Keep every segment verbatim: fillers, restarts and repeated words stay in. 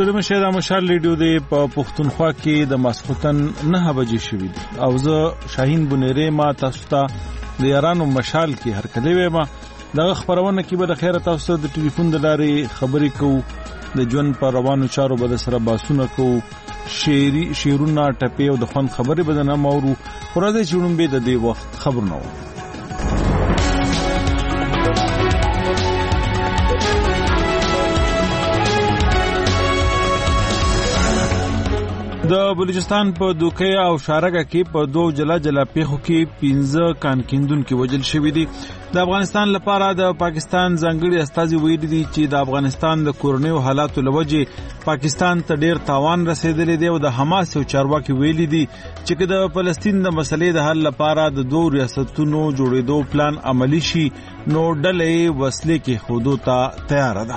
ستړي مشه د مشال ریډیو دی په پښتونخوا کې د ماسختن نه بجې شوې دي او زه شاهین بنيري ما تاسو ته د یارانو مشال کې هر کله وې ما دغه خبرونه کې به د خیره تاسو د ټلیفون د لارې خبرې کوو د ژوند پر روانو چارو به سره باسونه کوو شعري شعرونه ټپي او د خوند خبرې به نه مورو خو راځي چې ونوم به د دې وخت خبرونه و د بلوچستان په دوکه او شارګه کې په دوه جلا جلا پیښو کې پنځه کانکیندون کې وجل شوې دي د افغانستان لپاره د پاکستان ځانګړي استازي ویلي دي چې د افغانستان د کورنیو حالاتو لوجه پاکستان ته ډیر تاوان رسیدلی دی او د حماس او چارواکي ویلي دي چې د فلسطین د مسلې د حل لپاره د دوه ریاستونو جوړېدو پلان عملی شي نو ډلې وسلې کې خودو ته تیار ده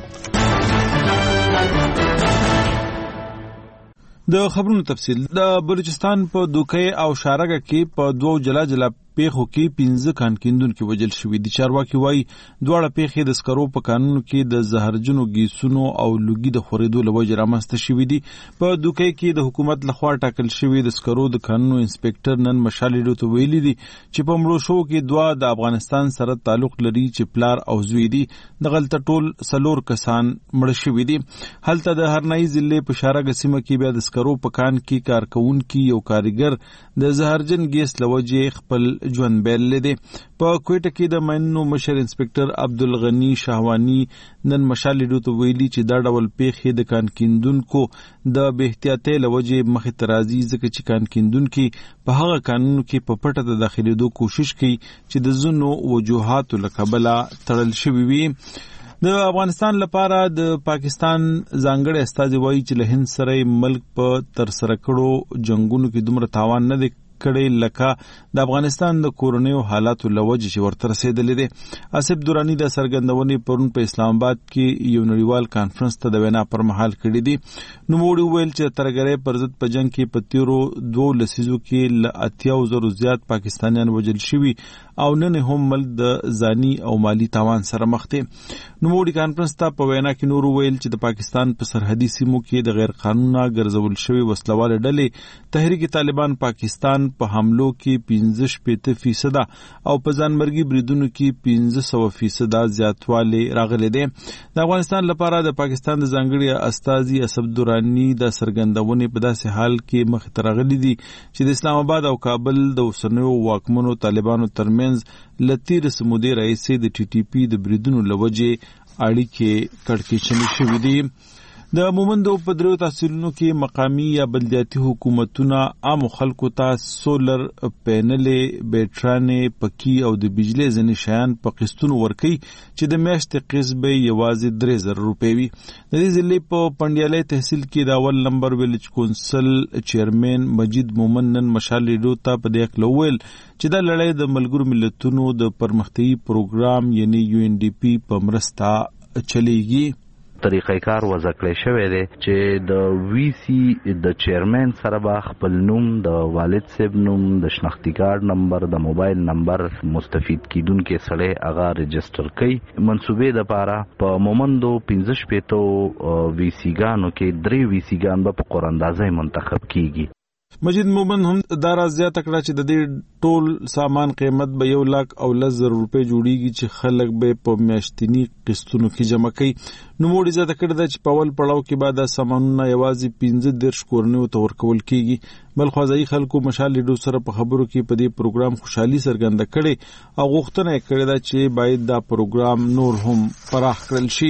د خبرونو تفصیل د بلوچستان په دوکه او شارګه کې په دوه جلا جلا پیښو کې پنځه کانکیندون کې وجل شوې دي چارواکي وایي دواړه پیښې د سکرو په قانون کې د زهرجنو ګیسونو او لوګي د خورېدو لوجه رامنځته شوې دي په دوکه کې د حکومت لخوا ټاکل شوی د سکرو د قانون انسپکټر نن مشالې ته ویلي دي چې په مړو شو کې دوا د افغانستان سره تعلق لري چې پلار او زوی دي د غلطه ټول سلور کسان مړ شوي دي هلته د هرنای ضلع په شارګه سیمه کې بیا د سکرو په کان کې کارکونکي یو کاریګر د زهرجن ګیس لوجه خپل ژوند بیل لیدي په کوټه کې د مینو مشر انسپکټر عبدالغنی شاهوانی نن مشالې ته ویلي چې دا ډول پیښې د کانکیندونکو د بے احتیاطۍ لوجه مخې ترازی ځکه چې کانکیندونکو په هغه قانون کې په پټه د داخليدو کوشش کوي چې د زونو وجوهاتو لکبله تړل شوی وي د افغانستان لپاره د پاکستان ځانګړي استازي وایي چې له هند سره ملک په تر سره کړو جنگونو کې دومره تاوان نه دی کړي لکه د افغانستان د کورنیو حالاتو لوجه چې ورته رسیدلې دي اسف دورانی د سرګندونې پرون په اسلام آباد کې یو نړیوال کانفرنس ته د وینا پر مهال کړي دي نو موږ ویل چې ترګره پر ضد په جنگ کې په تیرو دوه لسیزو کې ل اتیا زرو زیات پاکستانیان وجل شوي او نن هم ملک د ځاني او مالی تاوان سره مخ دي نو موږ کانفرنس ته په وینا کې نور ویل چې د پاکستان په سرحدي سیمو کې د غیر قانوني ګرځول شوی وسلواله ډلې تحریک طالبان پاکستان په حملو کې پنځه شپږ فیصد او په ځانمرګي بریدونو کې پنځه سوه فیصد زیاتوالی راغلی دی د افغانستان لپاره د پاکستان د ځانګړي استازي اسف دورانی د سرګندونې په داسې حال کې مخ ته راغلي دي چې د اسلام آباد او کابل د اوسنیو واکمنو طالبانو ترمنځ لتیر سمودي رئیس د ټي ټي پی د بریدونو لوجه اړیکې کړکېچنې شوې دي د مومندو په درو تحصیلونو کې مقامی یا بلدیاتي حکومتونه عام خلکو ته سولر پینلې بیټرانې پکی او د بجلی ځنې شیان په قسطونو ورکي چې د میاشتې قسط به یوازې درې زره روپۍ وي د دې ضلع په پنډیالۍ تحصیل کې د اول نمبر ویلج کونسل چیرمن مجید مومن نن مشال ریډیو ته په دې اړه وویل چې دا لړۍ د ملګرو ملتونو د پرمختیايي پروګرام یعنی یو ان ډي پی په مرسته چلیږي طریقې کار وضع کړی شوی دی چې د وی سی د چیرمن سره به خپل نوم د والد صاحب نوم د شناختی کارت نمبر د موبایل نمبر مستفید کیدونکو سره هغه رجستر کړي منسوبې د پاره په مومندو پنځه شپږ وی سی ګانو کې درې وی سی ګان په قراندازي منتخب کیږي مجید مومن هم دا راز زیاته کړه چې د دې ټول سامان قیمت به یو لاک او لس زره روپۍ جوړیږي چې خلک به په میاشتني قسطونو کې جمع کوي نو موږ زیاته کړه چې په اول پړاو کې بعد سامانونه یوازې پنځه دېرش کورنیو ته ورکول کیږي بل خوځای خلکو مشال لیدو سره په خبرو کې په دې پروګرام خوشحالي څرګنده کړي او غوښتنه یې کړې ده چې باید دا پروګرام نور هم پراخ کړل شي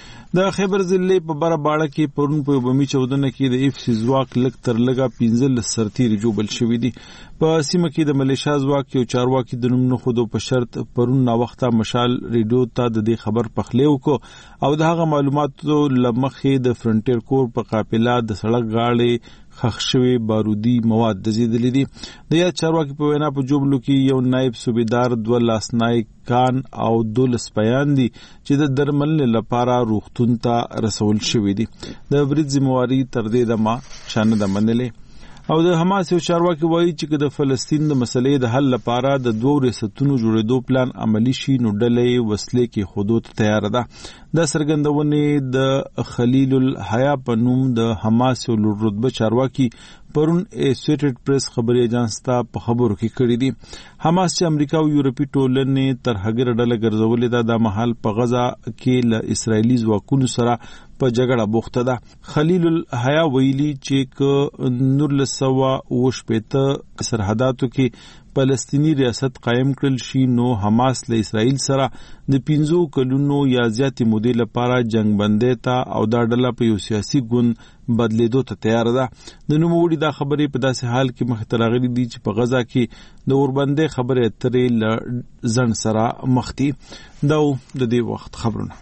د خیبر ضلع په بره باړه کې پرون په بمی چودنه کې د اف سی ځواک لک تر لګه پنځه سرتیری جوړل شوی دي په سیمه کې د ملیشیا ځواک یو چارواکي د نوم نه خودو په شرط پرون نا وخته مشال ریډیو ته د دې خبر پخلیو کو او د هغه معلوماتو لمخې د فرنټیر کور په قافله د سړک غاړې خښ شوی بارودي مواد د زیدلې دي د یا چارواکي په وینا په جوبلو کې یو نائب صوبیدار دوه لاسنای کان او دولس بیان دي چې د درملنې لپاره روغتون ته رسول شوی دي د برید ذمہواری تر دې دمه شانه د منلې او د حماس یو چارواکي وایي چې د فلسطین د مسلې د حل لپاره د دوه ریاستونو جوړېدو پلان عملی شي نو ډلې وسلې کې خودو ته تیار ده. د سرګندونې د خلیل الحیا په نوم د حماس یو لوړ رتبه چارواکي پرون اسوسییټډ پریس خبري اژانس ته په خبرو کې کړی دي. حماس چې امریکا او یورپی ټولنې تر هغه ډله ګرځولې ده د محل په غزا کې له اسرایلی ځواکونو سره په جګړه بوخته ده. خلیل الحیا ویلي چې ک نور لسوا وشپېته سرحداتو کې فلسطینی ریاست قائم کړل شي نو حماس له اسرائیل سره د پنځو کلونو یا زیاتې مودې لپاره جنگ بندۍ ته او دا ډله په یو سیاسي ګوند بدلیدو ته تیار ده. د نوموړي دا خبرې په داسې حال کې مخ ته راغلي دي چې په غزا کې د اوربندۍ خبرې اترې له ځنډ سره مخ دي. دا د دې وخت خبرونه.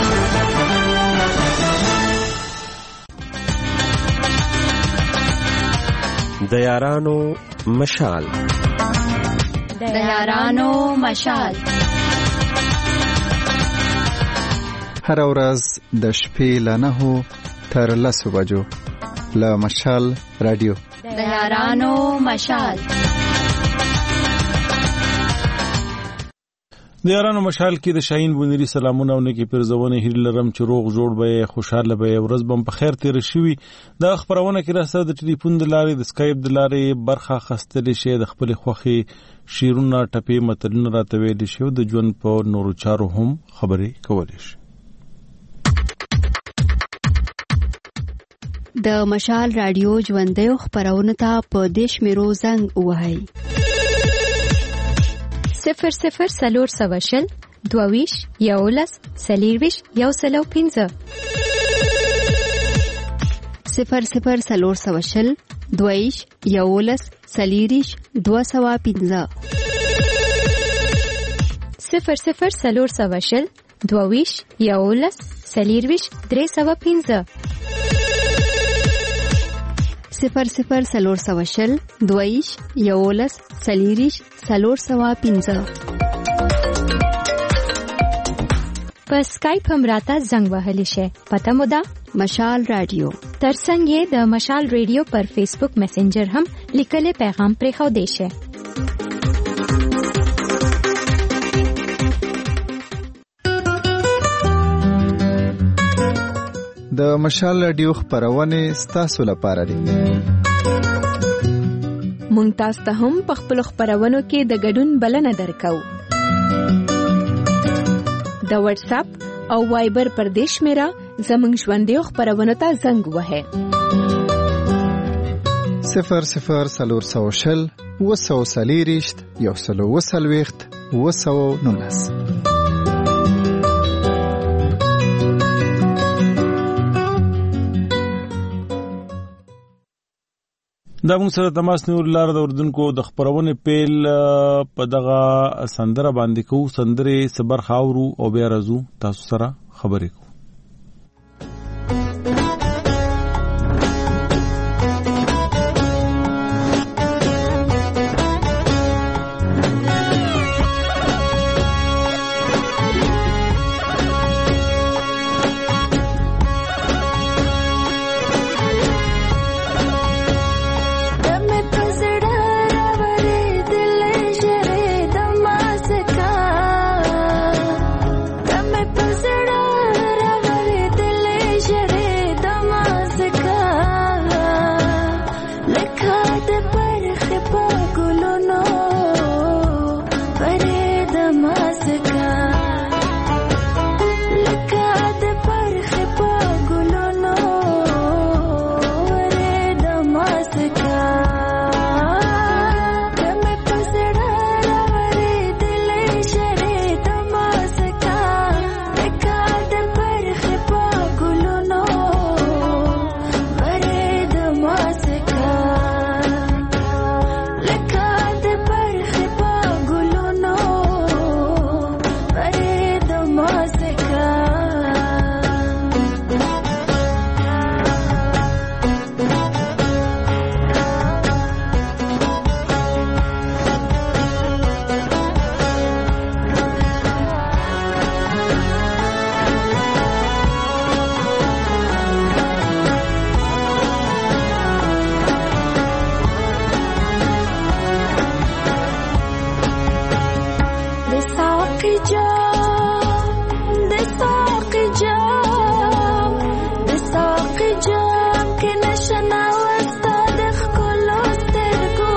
د یارانو مشال د یارانو مشال هر ورځ د شپې له نهو تر لسو بجو له مشال رادیو د یارانو مشال. د یارانو مشال کې د شاهین بونری سلامونه او نیکی پرزونه هیر لرم چې روغ جوړ به خوشاله به ورځ بم په خیر تیر شي. د خبرونه کې راځه د ټلیفون د لارې د اسکایپ د لارې برخه خستلې شي د خپل خوخي شیرونه ټپې متلونه راته ویل شي او د ژوند په نورو چارو هم خبرې کولې شي. د مشال رادیو ژوندې خبرونه ته په دیش میرو زنګ وهاي صفر صفر سلور سواشل دوویش یولس سلیرویش یو سلو پینزه صفر صفر سلور سواشل دوویش یولس سلیریش دو سوا پینزه صفر صفر سلور سواشل دوویش یولس سلیرویش درې سوا پینزه صفر صفر سلور سواشل دویش یولس سلیریش سلور سوا پینزه. په اسکایپ هم راته زنګ وهلی شي. پته مو ده مشال رادیو. ترڅنګ یې د مشال رادیو پر فیسبوک میسنجر هم لیکلي پیغام پرې خو دی شي. د مشال رادیو خبرونه ستاسو لپاره دي. مونږ تاسو ته هم په خپل خبرونو کې د ګډون بلنه درکو. د واتس اپ او وایبر پر دیش میرا زمنګ ژوندې خبرونه ته زنګ وهه. صفر صفر سلور سوشل وسو سلیریشت یو سلو وسلويخت وسو نونس. دا موږ سره تماس نیول لار د اردوونکو د خبرونه پیل په دغه سندره باندې کوو. سندره صبر خاورو او بیا رازو تاسو سره خبرې کوو. Da جام د ساقي جام د ساقي جام کې نشنا وستا د ښکلو سترګو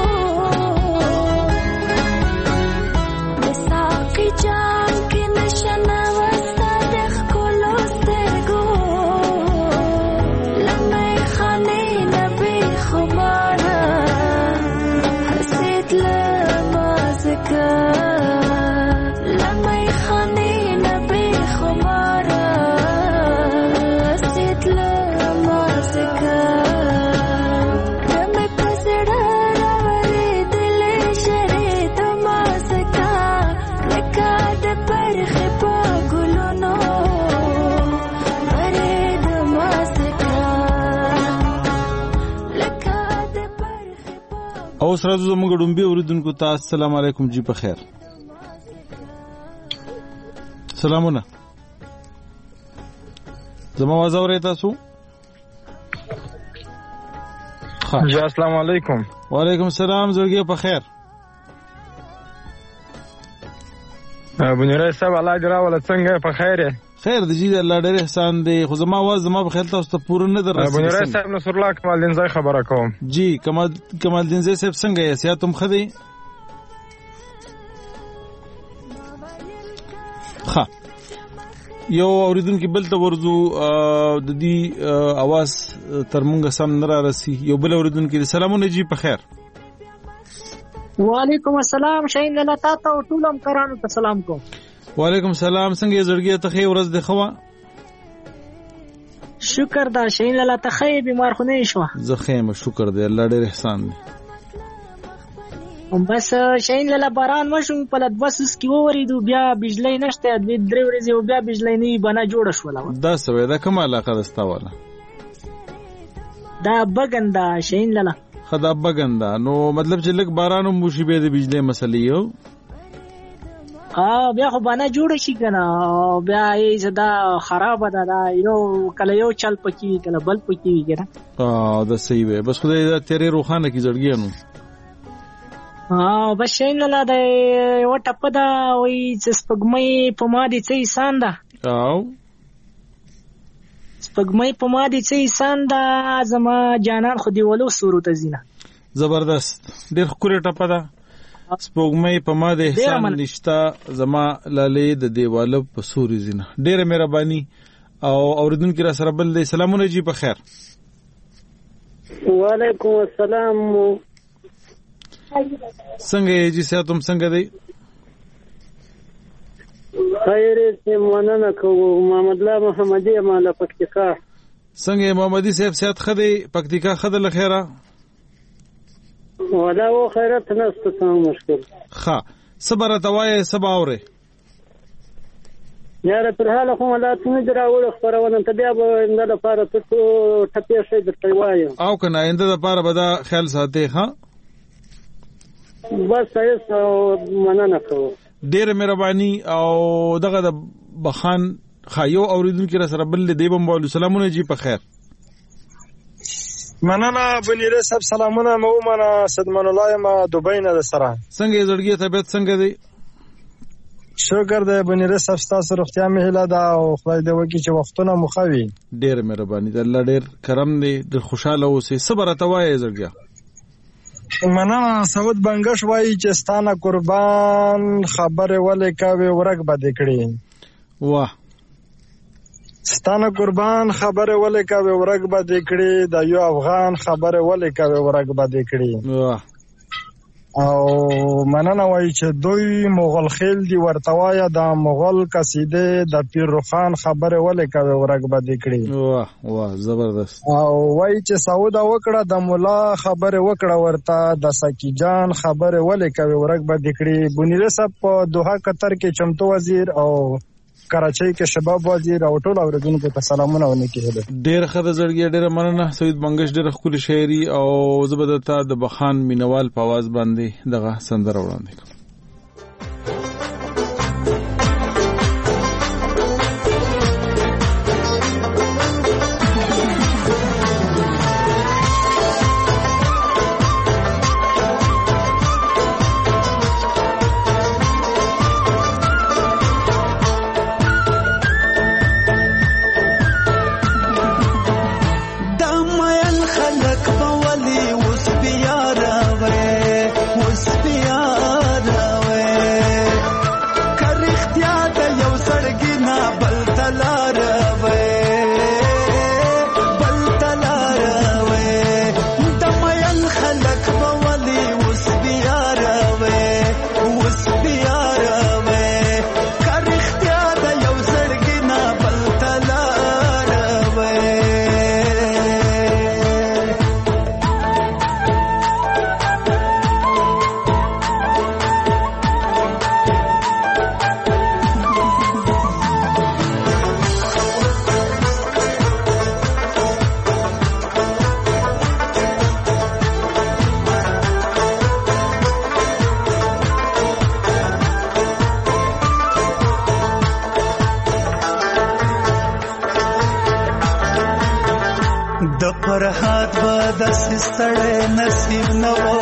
د ساقي جام کې نشنا وستا د ښکلو سترګو لمې خانې نبي خماره حسيت لما ذكر او سره زموږ ډومبي اوریدونکو ته السلام علیکم جی په خیر سلامونه زما आवाज اورئ تاسو جی السلام علیکم وعلیکم السلام زړګي په خیر بنيره صاحب الله دې راوله څنګه په خیر خیر دی جی الله ډېر احسان دی خو زما आवाज زما په خیال تاسو ته پوره نه دررسي بنيره صاحب نصر الله کمال دین زای خبره کوم جی کمال کمال دین زای صاحب څنګه یې سیاست هم خدي ها یو اوریدونکو بل ته ورزو د دې आवाज تر مونږه سم نه را رسي یو بل اوریدونکو سلامونه جی په خیر وعلیکم السلام شاین الله تاسو ټول هم کرانو ته سلام کوم وعلیکم السلام څنګه زړګي ته خیر ورځ د خوا شکر دا شاین الله ته خیر بیمار خو نه شو زه خیر شکر دی الله ډېر احسان دی هم بس شاین الله باران مشو په لټ بسس کې وریدو بیا بجلی نشته د درې ورځې بیا بجلی نه بنا جوړ شو دا سوي دا کومه علاقه دستا والا دا بغندا شاین الله خدا بغندا نو مطلب چې لک باران مو شي به د بجلی مسلې یو ها بیا خو باندې جوړ شي کنه بیا یې زدا خراب ده دا یو کله یو چل پکی کله بل پکی کنه اه دا صحیح وي بس خدای دا تیرې روخانه کی زړګي نو ها بس شین لاله دا و ټپ دا وې سپګمې په ما دي څه انسان ده او سپګمې په ما دي څه انسان ده زما جانان خو دی ولو صورت زینه زبردست ډېر خوري ټپ ده سپوږمۍ په ما د احسان نشتا زما لالې د دیواله په سوري زینه ډېره مهرباني او اوریدونکو را سره بل دی سلامونه جی په خیر وعلیکم السلام څنګه یې جی ساتم څنګه دی خیر دې مننه کوم محمد الله محمدي مالا پکتیکا څنګه محمدي صاحب سات خدي پکتیکا خدل خیره ولا و خیرت نست ته مشکل ها صبر توای سبا اوره یاره پر حاله خو ولا ته دراول خبرونه ته بیا به د لپاره ته ټپې شي درته وایو او کنه انده د لپاره به دا خیال ساتي ها بس ایسه مننه کوم ډېر مهرباني او دغه د بخان خایو اوریدونکو را سره بل دی بم بولو سلامونه جی په خیر مننه بنيره صاحب سلامونه مو منه صدمن الله ما دوبۍ نه سره څنګه زړګي طبيعت څنګه دی شکر دې بنيره صاحب تاسو روغتیا مې هله دا او خدای دې وکړي چې وختونه مخوي ډېر مهرباني د الله ډېر کرم دی د خوشاله اوسې صبر اتوای زړګي مننه سعود بنگش وایي چې ستانه قربان خبره ولې کوي ورګ بد کړي واه ستانه قربان خبره ولې کوي ورګ بد کړي د یو افغان خبره ولې کوي ورګ بد کړي واه او مننه وایي چې دوی مغول خیل دی ورتوایا د مغول قصیده د پیر روخان خبره ولې کوي ورګ بد کړي واه واه زبردست او وایي چې سعود وکړه د مولا خبره وکړه ورته د سکی جان خبره ولې کوي ورګ بد کړي بنيره صاحب په دوحه قطر کې چمتو وزیر او کراچۍ کې شباب وزیر او ټول اوریدونکو ته سلامونه ونکړي ډېر خدای زړګي ډېر مننه سعید بنگش ډېر خولي شاعري او زبردتا د بخان مینوال په आवाज باندې دغه سندره وړاندې کوم فرحات به داسې ستړی نصیب نه و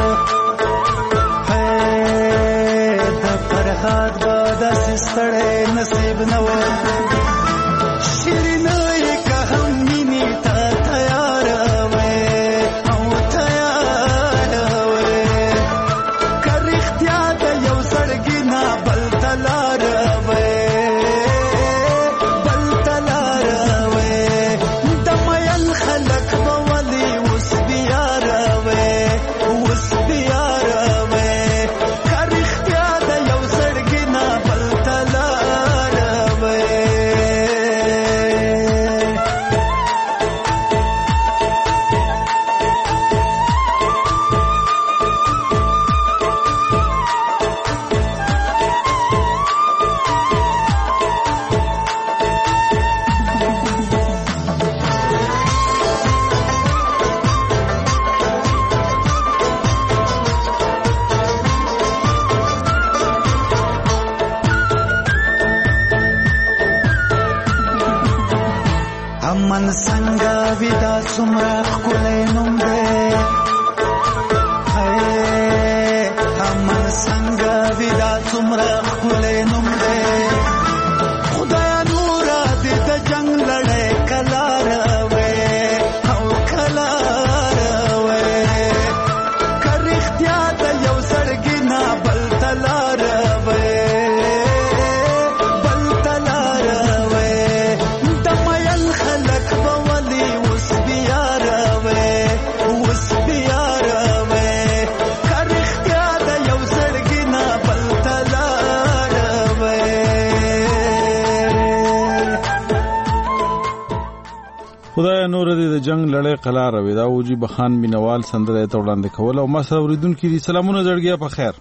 د فرحات به داسې ستړی نصیب نه و شیرینه یې که هم مینې ته تیاره وې او تیاره وې که رښتیا د یو زړګي نه بل ته لاره وې من څنګه ودا څومره ښکلی نوم دی من څنګه ودا څومره ښکلی نوم دی خدای نوره دې د جنګ لړۍ کله راوې او کله راوې که رښتیا د یو زړګي نه بل ته لاره وې خدای نور دې د جنگ لړۍ قلار وي دا وجي بخان مینوال سندره ته وړاندې کول او ما سره اوریدونکو دي سلامونه زړګیا په خیر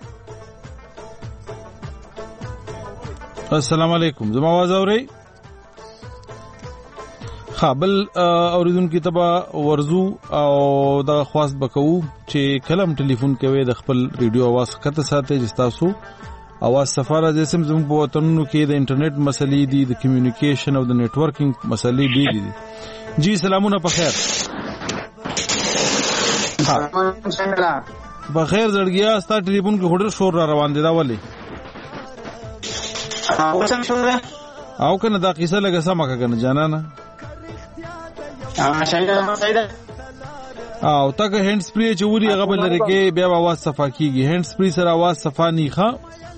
السلام علیکم زما आवाज اوري خپل اوریدونکو ته ورزو او دا خواست بکو چې کلم ټلیفون کوي د خپل ریډیو आवाज کته ساتي چې تاسو اواز سفاره د سم زموږ په وطنونو کې د انټرنیټ مسلې دي د کمیونیکیشن او د نتورکینګ مسلې دي دي جی سلامونه په خیر په خیر زړګیا ستا ټلیفون کې هډر شور را روان دي دا ولې او کنه دا قصه لګه سم کا کنه جانانا او تاګه هند سپری چوري هغه بل لري کې بیا आवाज صفا کیږي هند سپری سره आवाज صفا نه ښه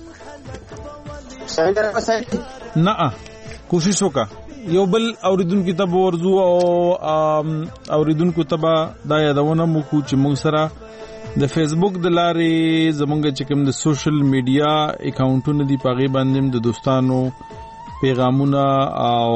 نه کوشش وکړه یو بل اوریدونکو ته ورزو او اوریدونکو ته دا یادونه مو کو چې موږ سره د فیسبوک د لارې زمونږ چې کوم د سوشل میډیا اکاونټونه دي پاغي باندې د دوستانو پیغامونه او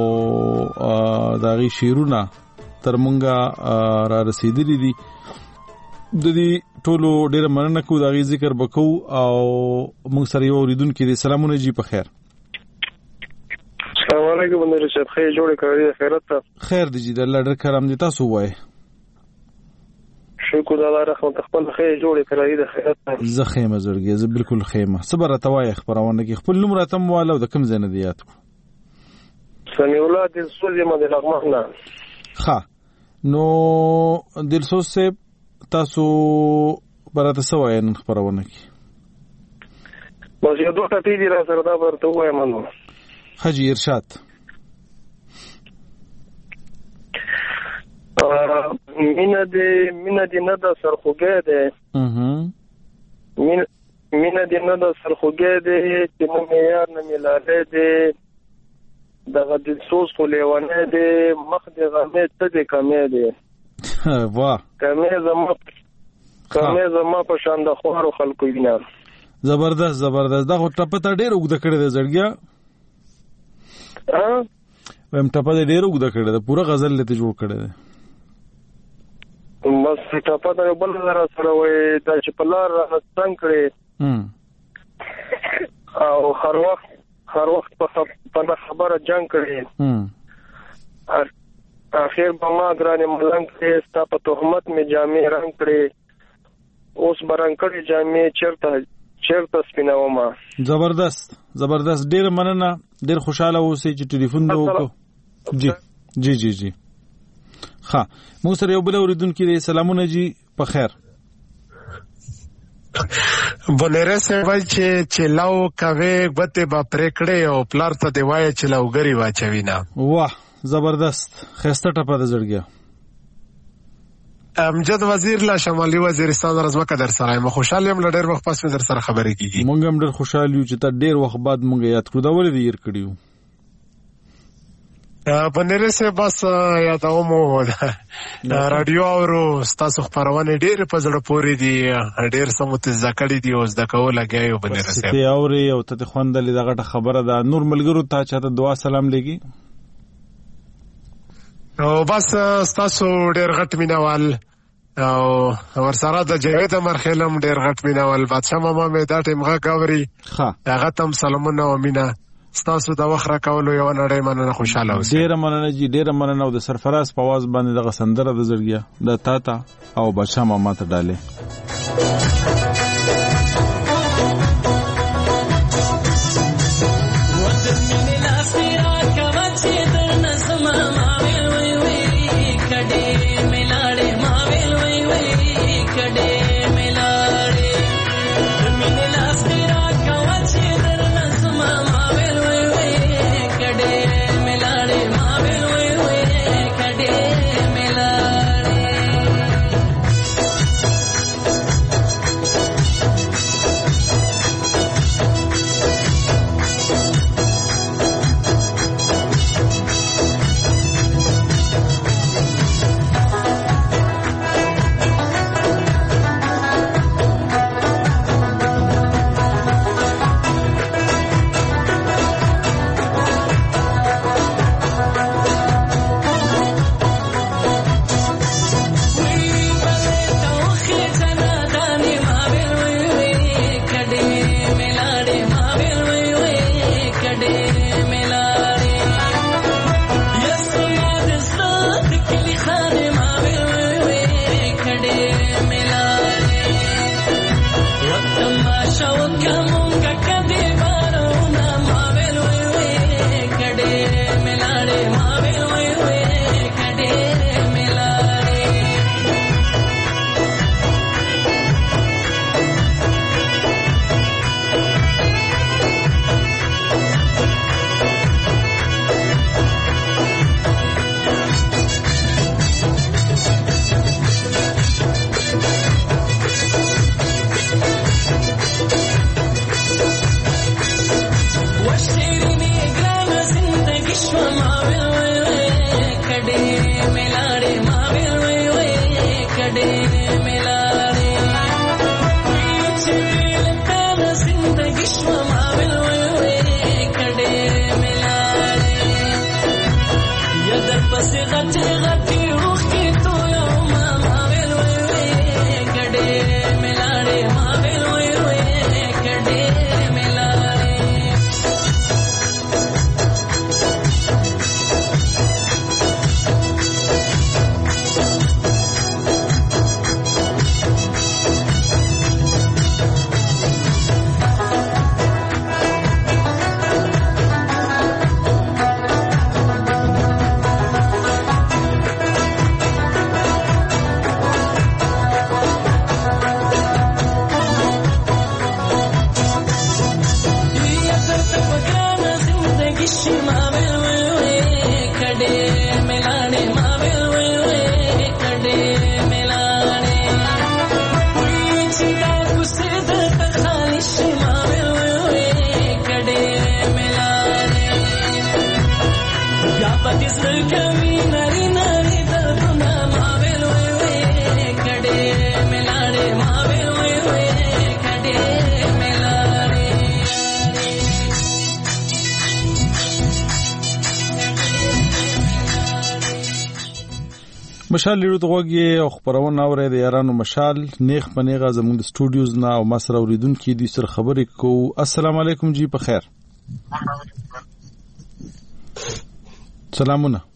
داغي شیرونه تر مونږه را رسیدلي دي د دې ټولو ډېر مننه کوو داغي ذکر وکاو او موږ سره یو اوریدونکو دي سلامونه جی په خیر السلام علیکم بندر صاحب خیر جوړ کړی خیرت ته خیر دی جی د الله ډېر کرم دي تاسو وای شکر الله رحمت خپل خیر جوړ کړی د خیرت ته زه خیمه زړګي زه بالکل خیمه صبر توای خبرونه کې خپل نوم راتم والو د کم زنه دیات کو سمي الله د سوزي مده لغمه ها نو دلسوز سے تاسو برات سوای نن خبرونه کې بس یو دوه ټی دی را سره دا ورته وای منو حاجی ارشاد مینا دې مینا دې نه د سرخوګه ده مینا مینا دې نه د سرخوګه ده چې نو یار نه ملاله ده دغه د سوز خو لیوانه ده مخ دې غمه ته دې کمه ده واه کمه زما کمه زما په شان د خوارو خلکو وینم زبردست زبردست دا خو ټپه ډېر وګد کړی دی زړګیا ها ویم ټپه ډېر وګد کړی دی پورا غزل لته جوړ کړی دی بس ټپه دا بل زرا سره وای دا چې په لار څنګه کړی او هر وخت هر وخت په خبره جنگ کړی اخر به ما ګرانې ملنګ کې ستا په تهمت می جامې رنگ کړی اوس برنګ کړی جامې چیرته چیرته سپیناوما زبردست زبردست ډیر مننه ډیر خوشاله اوسئ چې ټلیفون دې وکړو جی جی جی جی ها موږ سره یو بل اوریدونکو دی. سلامونه جی په خیر. بونره سه وای چې چلاو کوي غته با پرکړې او پلار ته دی وای چې لوګری واچوینا. واه زبردست خسته ټپه د زړګیا. امجد وزیر لا شمالي وزیرستان رزمکه در سره ما خوشاله یم لډر وخت پس در سره خبرې کیږي. مونږ هم ډېر خوشاله یو چې تا ډېر وخت بعد مونږ یاد کړو. دا ولې دې یې کړیو؟ بنره سه بس یادو مو رادیو اورو تاسو خبرونه ډېر په زړه پورې دي، ډېر سمته ځکړې دي او زده کول لګیو. بنره سه ته اوري او ته خوندلې دغه خبره ده. نور ملګرو ته چاته دعا سلام لګي او بس تاسو ډېر غټ مینوال او ورسره د جوید مرخلم ډېر غټ مینوال. بادشاہ ماما مې دا ټیمغه کاوري ها هغه تم سلامونه او مینا تاسو د وخت را کولو یو نړۍ مننه خوشاله اوسئ. ډېر مننه جی ډېر مننه. او د سرفراز په आवाज باندې دغه سندره د زړګیا د تا تا او بادشاہ ماما ته ډاله. مشال لیرو دغوږی او خبرونه اوري د یارانو مشال نیخ پنیغه زموږ د سټوډیوز نه او مسره اوریدونکو د سر خبرې کو. السلام علیکم جی په خیر. سلامونه.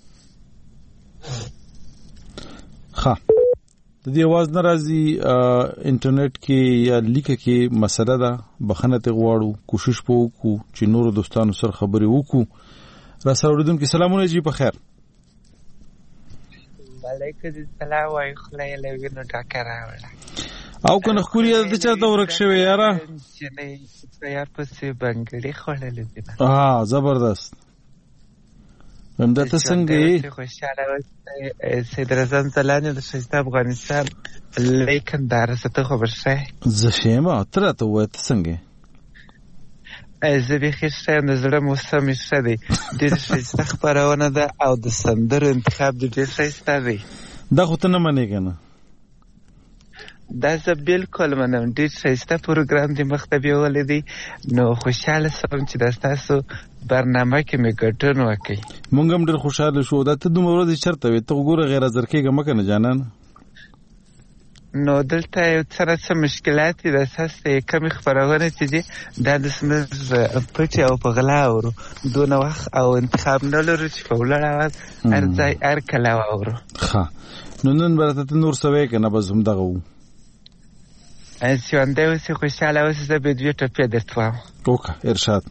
ها د دې आवाज ناراضي انټرنیټ کې یا لیک کې مسله ده. بخنه ته غواړو کوشش وکړو چې نور دوستانو سره خبرې وکړو. را سره اوریدونکو سلامونه جی په خیر. وعلیکم السلام وای خدای له وینو ډاکه راوړه او کنه خوري د چا ته ورک شوی یاره چې یار پسې بنګړي خوړلې دي ها زبردست همدا ته څنګه یې خوشاله سید رضا زلانی د شیسته افغانستان لیکن دار څه خبر شه زه شیما تر ته وای ته څنګه زه به خسته د زړه موسم شه دی د شیسته خبرونه ده او د سندر انتخاب د ډیر شیسته دی دا خو ته نه منې کنه دا زه بالکل منم ډیر شیسته پروګرام دی مختبي ولدي نو خوشاله سم چې د تاسو برنامه کې مې ګټون وکي مونږ هم ډیر خوشاله شو دا ته دومره ورځې چرته وي ته وګوره غیر حاضر کېږه مکه نه جانان نو دلته یو څه څه مشکلات دي د اساس کم خبرونه چې دي دا د سمز پټي او په غلا اورو دونه وخت او انتخاب نه لري چې په ولړ اواز ارځي ار کلا اورو ښه نو نن برته نور سوي کنه بس هم دغه وو از ژوندی اوسې خوشحاله اوسې زه به دوې ټپې درته وایم وکړه ارشاد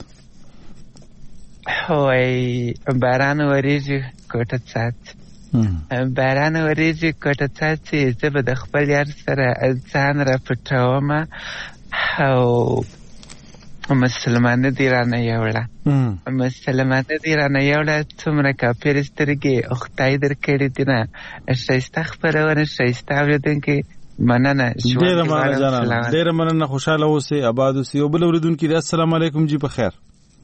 وایي باران وریږي کوټه څاڅي باران وریږي کوټه څاڅي زه به د خپل یار سره ځان راپټوم او مسلمانه دې رانه یوړه مسلمانه دې رانه یوړه څومره کافرې سترګې خدای درکړې دي نه ښایسته خپرونه ښایسته اورېدونکي مننه ډیره مننه جانان ډیره مننه خوشاله اوسئ آباد اوسئ او بل اوریدونکي دی السلام علیکم جی په خیر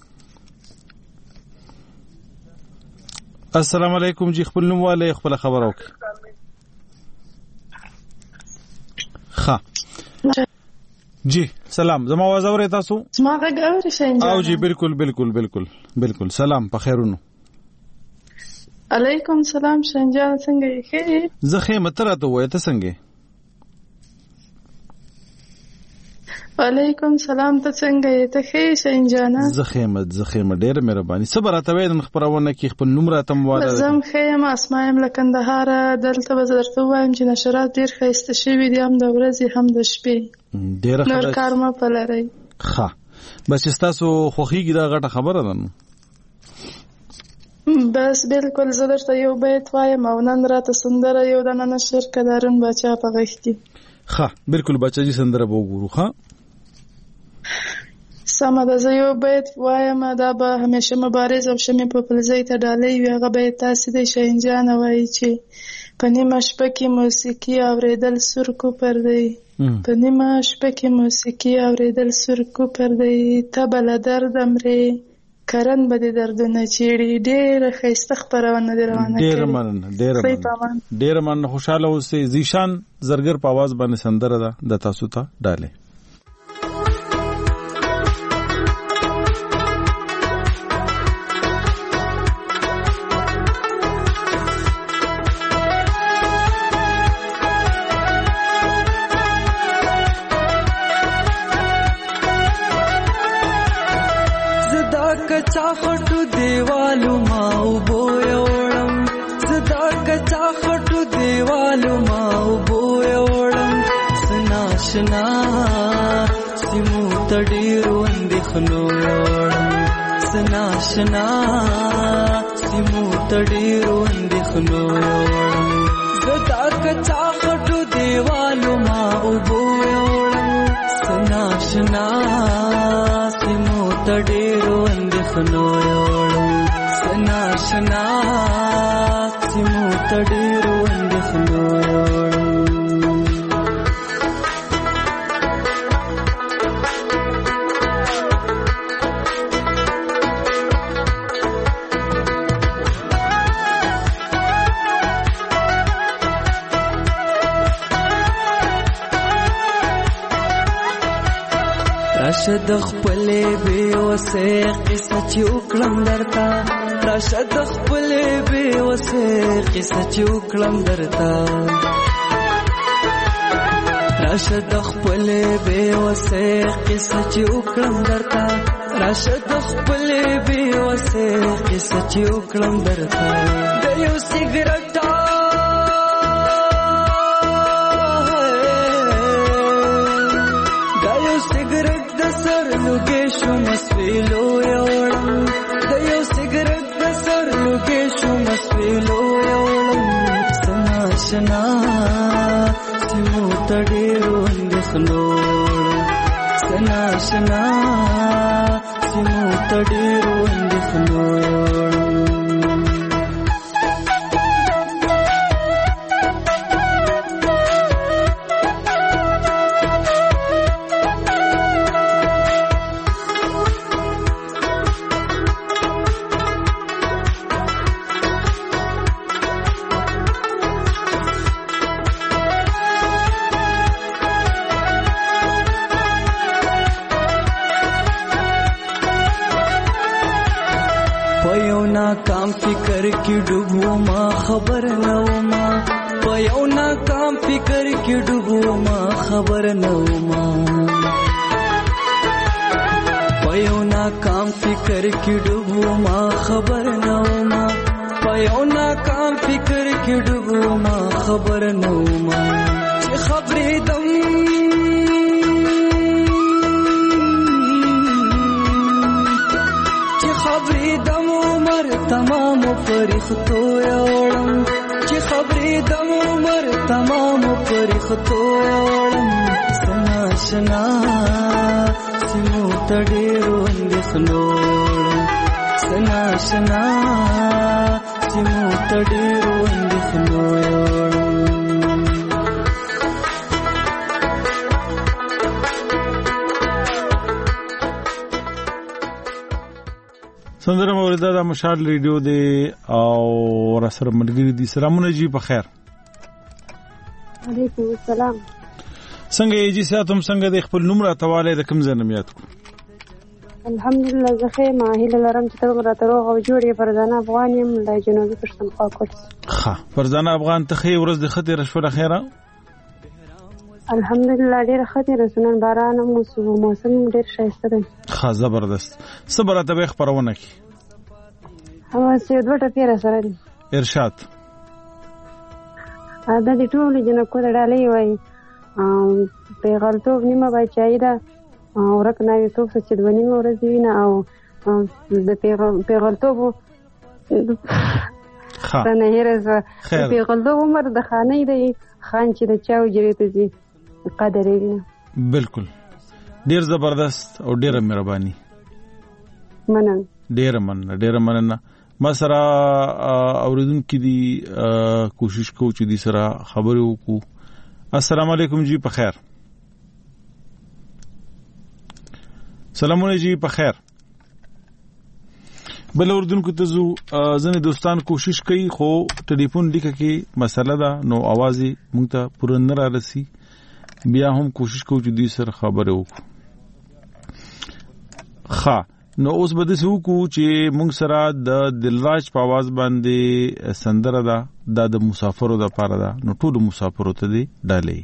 السلام علیکم جی خپل نوم والے خپل خبر وکړه ښه جی سلام زما आवाज اورئ تاسو زما غږ اورئ شینجان او جی بالکل بالکل بالکل بالکل سلام په خیرونو علیکم سلام شینجان څنګه یې ښه زه ښه متره ته وای ته څنګه وعلیکم سلام ته څنګه یې ته ښه شینجان زه ښه مت زه ښه مت ډېر مهرباني صبر راته وای د خبرونه کې خپل نوم راته مواله زم ښه یم اسماء یم لکندهار دلته به درته وایم چې نشرات ډېر ښایسته شوي دي هم د ورځې هم د شپې ډېر ښه نور کار مه پلرئ ښه بس ستاسو خوښیږي دا غټه خبره ده نو بس بالکل زه درته یو بیت وایم او نن راته سندره یو دانه نشر که دارون باچا په غږ کې ښه بالکل باچا جي سندره به وګورو ښه سمه ده زه یو بیت وایم دا به همیشه مبارز او شمې په پلزۍ ته ډالۍ وي هغه بیت داسې دی شینجانه وایي چې په نیمه شپه کې موسیقي اورېدل سور کوپر دی په نیمه شپه کې موسیقي اورېدل سور کوپر دی ته به له درده مرې کرن به دې دردونه چیړي ډېره ښایسته خپرونه دې روانه کړې ډېره مننه ډېره مننه ډېره مننه خوشحاله اوسئ زیشان زرګر په اواز باندې سندره ده د تاسو ته ډالۍ کچا خټو دیوالو ما وبو یوړم زدا کچا خټو دیوالو ما وبو یوړم سناشنا سیمو تډیرو اندخنو یوړم سناشنا سیمو تډیرو اندخنو یوړم زدا کچا خټو دیوالو ما وبو یوړم سناشنا سیمو تډیرو خنو یوړم سناشنا سیمو تډیرو اندخنو یوړم راشد خپلې بې وسې قصه چې وکړم درته راشد خپلې بې وسې قصه چې وکړم درته راشد خپلې بې وسې قصه چې وکړم درته راشد خپلې بې وسې قصه چې وکړم درته د یو سیګریټ لوګې شو مسویلو یوړم د یو سیګریټ د سر لوګې شو مسویلو یوړم سنا سنا سنا سیمو تډیرو اندېښنو کام فکر کی ډوبو ما خبر نو ما پيو نا کام فکر کی ډوبو ما خبر نو ما پيو نا کام فکر کی ډوبو ما خبر نو ما پيو نا کام فکر کی ډوبو ما خبر نو ما چې خبرې دم چې خبرې دم تمام فرښتو یوړم چې خبرې د عمر تمام فرښتو یوړم سنا سنا سیمو تډیرو اندېښنو سنا سنا سیمو تډیرو اندېښنو یوړم سندره موریدا د مشال ریډیو دی او را سره ملګری دي. سلامونه جی په خیر. علیکم السلام. څنګه یې جی ساتم څنګه د خپل نوم راتواله د کوم ځای نمیات کو؟ الحمدلله زه خې ما هیله لرم چې تاسو راته روغ او جوړ یې. فرزانه افغان یم د جنوبي پښتونخوا کوټ. ښه فرزانه افغان ته خې ورځ د خطر شوه خیره. الحمدلله ډیر خطر سنن باران مو موسم ډیر ښایسته دی. ښه زبردست. صبر ته به خبرونه کی. هوا سي دوه ټپې را سره دي. ارشاد. ا د دې ټول جنکو د ډالۍ وای په غلطوب نیمه بچای دا ورک نه یو څوک چې د ونیمه ورځ وینه او د پیغلتوب ښه نه هرزه پیغلتوب عمر د خانې دی خان چې د چاو جری ته زی قدر یې. بالکل ډیر زبردست او ډیره مهرباني. مننه. ډیره مننه ډیره مننه. ما سره اوریدونکو دي کوشش کوو چې دې سره خبرې وکړو. السلام علیکم جی په خیر. سلامونه جی په خیر. بل اردوونکو ته زو ځنې دوستان کوشش کوي خو ټلیفون لیکه کې مسله ده نو आवाज مونږ ته پوره نه را رسي. بیا هم کوشش کوو چې دې سره خبرې وکړو. ښه نو اوس به داسې وکړو چې مونږ سره د دلراج په आवाज باندې سندره ده دا د مسافرو دپاره ده نو ټولو مسافرو ته دې ډالۍ.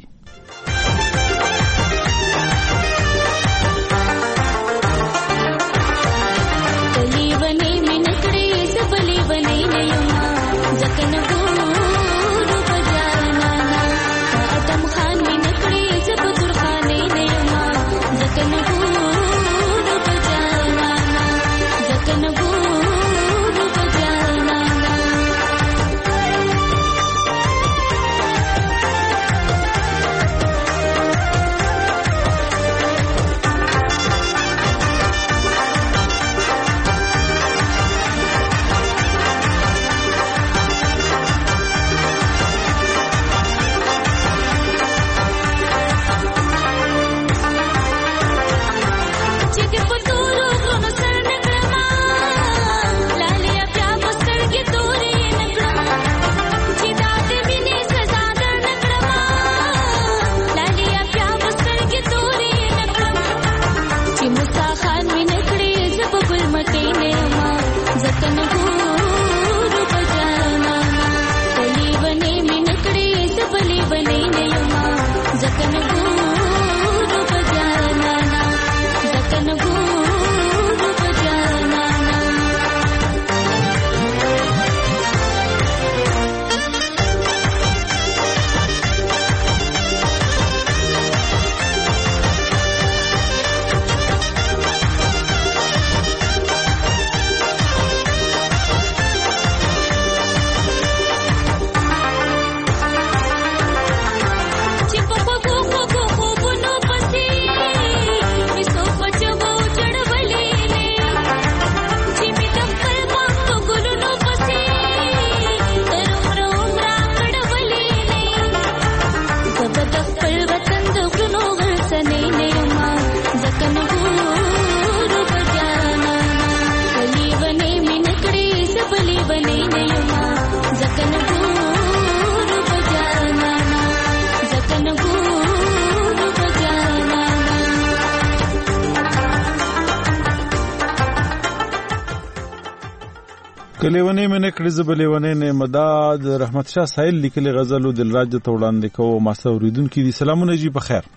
کلیونه مې نه کړې زه به لیونی نه یم. دا د رحمت شاه سایل لیکلې غزل و دلراج ته وړاندې کوو. ماسته اورېدونکي دي سلامونه جي په خیر.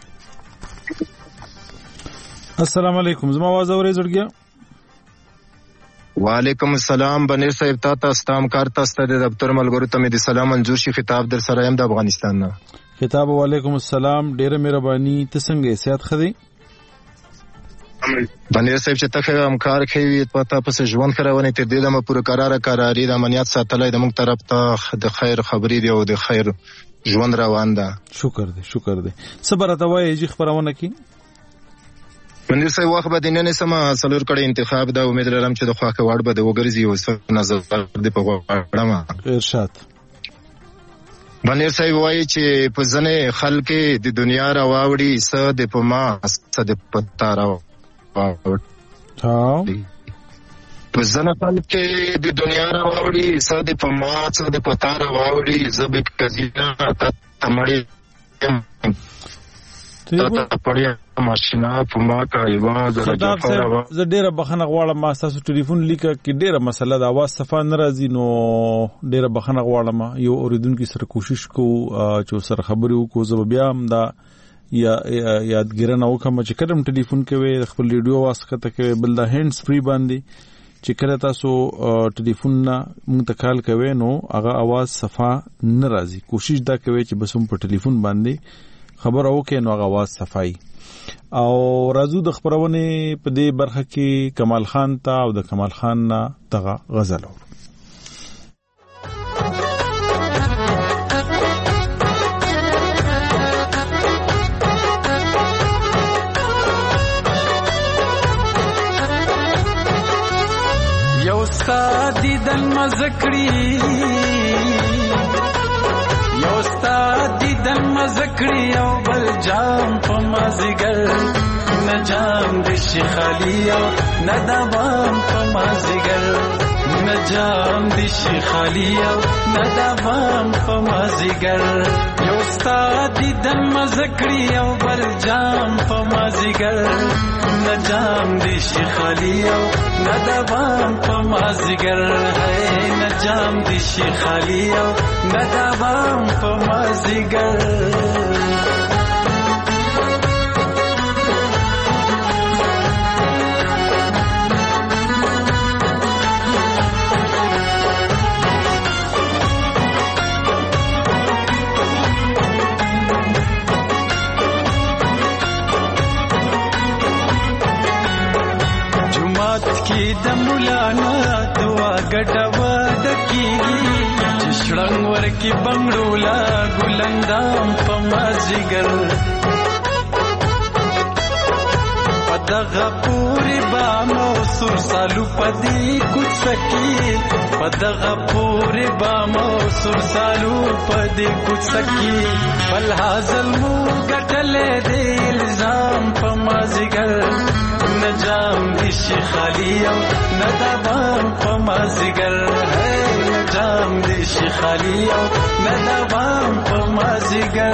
السلام علیکم زما आवाज اورئ زړګیا؟ وعلیکم السلام بنیر صاحب تا ته ستام کار تاسو د دفتر ملګرو ته مې د سلام منظور شي خطاب در سره يم د افغانستان نه. خطاب وعلیکم السلام ډیره مهرباني. ته څنګه صحت خدي؟ بنیر صاحب چې تخه همکار کوي پتا پس ژوند خراونه تر دې دمه پوره قراره قراری د امنیت ساتلای د موږ طرف ته د خیر خبرې دی او د خیر ژوند روان ده. شکر دی شکر دی. صبر ته وایي چې خبرونه کی بنیر صاحب وخت به دینه سم سلور کړه انتخاب دا امید لرم چې د خواخه واړ به د وګرځي او څه نظر دې په غوړم. ارشاد بنیر صاحب وایي چې په ځنه خلک د دنیا راوړي څه د پما څه د پتا راو ها په ځنه خلک د دنیا راوړي څه د پما څه د پتا راوړي زبې کزینا تمړي تا پړیا ماشینا پما کا ایواز راځه. زه ډیره بخنه غواړم ما تاسو ټلیفون لیکه کې ډیره مسله د आवाज صفه ناراضي نو ډیره بخنه غواړم یو اوریدونکو سره کوشش کو چې سره خبرې وکړو. زه بیا هم دا یا یادګیرنه وکم چې کلم ټلیفون کوي خپل ریډیو واسطه کوي بل دا هینډز فری باندې چې کله تاسو ټلیفون نه مونږ ته کال کوي نو هغه आवाज صفه ناراضي. کوشش دا کوي چې بس هم په ټلیفون باندې خبر او کې نو غواز صفای. او راځو د خبرونه په دې برخه کې کمال خان ته او د کمال خان نه دغه غزل او یو استاد دن مزکړي یو استاد دن مزکړي او بل جام په مازیګر نه جام د شیخالی او نه دوام په مازیګر نه جام د شیخالی او نه دوام په مازیګر یو استاد دن مزکړي او بل جام په مازیګر نه جام د شیخالی او نه دوام په مازیګر ہے نه جام د شیخالی او نه دوام په مازیګر. کی د مولانا دعا ګټوا دکیږي چې شړنګ ورکی بنگړولا ګلندام په مازیګر پدغه پوری با مو سر سالو پدی کوڅ سکی پدغه پوری با مو سر سالو پدی کوڅ سکی بل حاصل مو ګټلې دې الزام په مازیګر نجام دی شیخالی او ندوام په مازیګر ہے نجام دی شیخالی او ندوام په مازیګر.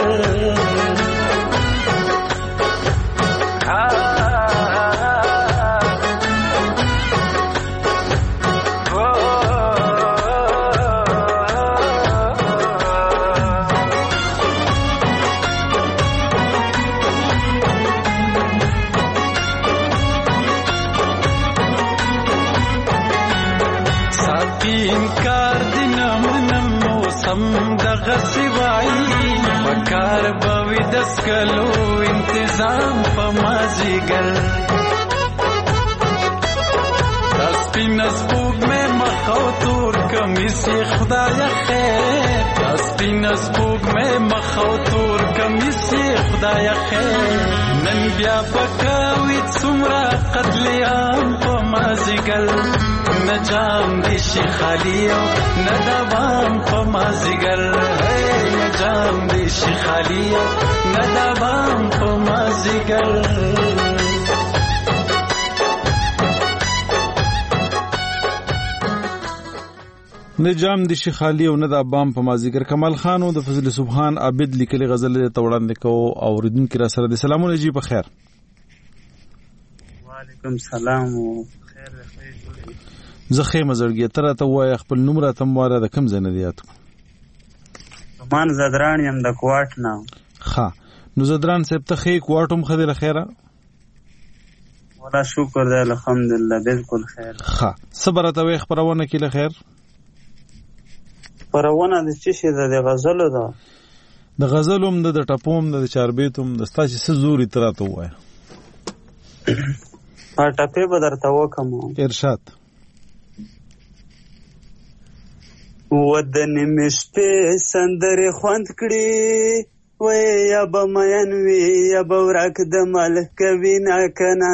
انکار دینه منم موسم دغه سوای بکار بوي دسکلو انتظام په مازیګر سپین سپوږ مې مخاو تور کمیس خدای خیر سپین سپوږ مې مخاو تور کمیس خدای خیر نن بیا پکاوي څومره قتل عام په مازیګر نجام دی شیخالی او ندوام په مازیګر ہے نجام دی شیخالی او ندوام په مازیګر. نجام دی شیخالی او ندوام په مازیګر. کمال خان او د فضل سبحان عابد لیکلي غزل ته وړاندې کوو او ردون کې را سره د سلامونه جی په خیر. وعلیکم السلام. زه خیمه زړګي ته راته ووایه خپل نوم راته م واره د کوم ځای نه دی یاد کړو من زدران یم د کوټ نه ښه نو زدران صاحب ته ښې کوټ هم ښه دی له خیره ولا شکر دی الحمدلله بالکل خیر ښه څه به راته وایې خپرونه کې له خیر خپرونه د څه شي ده د غزلو ده د غزلو هم ده د ټپو هم ده د چاربیتو هم ده ستا چې څه زور یې ته راته ووایه ټپې به درته وکم ارشاد ودنې مې شپې سندرې خوند کړي وی یا به مین وي یا به ورک د ملک کوي نه کنه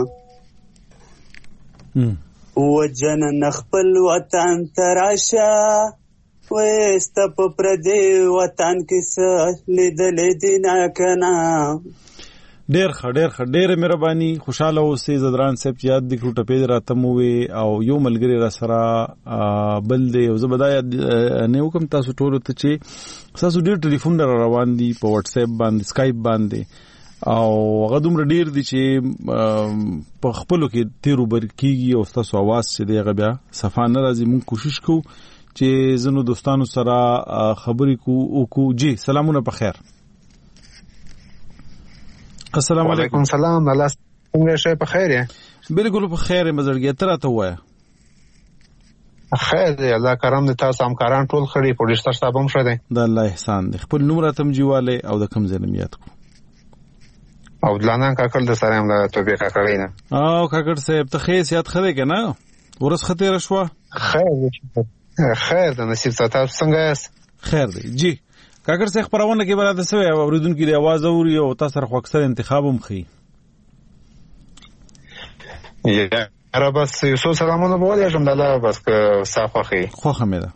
وجنن خپل وطن ته راشه وی ستا په پردې وطن کې څه لیدلې دي نه کنه ډېر ښه ډېر ښه ډېره مهرباني خوشحاله اوسئ زدران صاحب چې یاد دې کړو ټپې دې راته مو وې او یو ملګری را سره بل دی او زه به دا یاد نه وکړم تاسو ټولو ته چې ستاسو ډېر ټلیفون را روان دي په وټساپ باندې سکایپ باندې او هغه دومره ډېر دي چې په خپلو کې تیر وبر کېږي او ستاسو اواز چې دی هغه بیا صفا نه راځي مونږ کوشش کوو چې زنو دوستانو سره خبرې کو کو جی سلامونه په خیر السلام علیکم وعلیکم سلام الله څنګه شې په خیر یې بالکل په خیر یم زړګي ته راته ووایه خیر دی الله کرم دې تاسو همکاران ټول خړي پولیسټر صاحب هم شه دی د الله احسان دی خپل نوم راته مجیواله او د کوم ځای نه یاد کو او دلانان کاکل د سره هم د توبې کاکړی نه او کاکړ صاحب ته خیر سیات خره کنه ورس خطر شو خیر خیر د نصیب تاسو څنګه یاست خیر دی جی کاکر څخه خبرونه کې براته سوي اوریدونکو د आवाज اوري او تاسو سره خو اکثر انتخاب هم خي یا را بس یو سلامونه بوله جام دلا بس که صافه خي خو خمه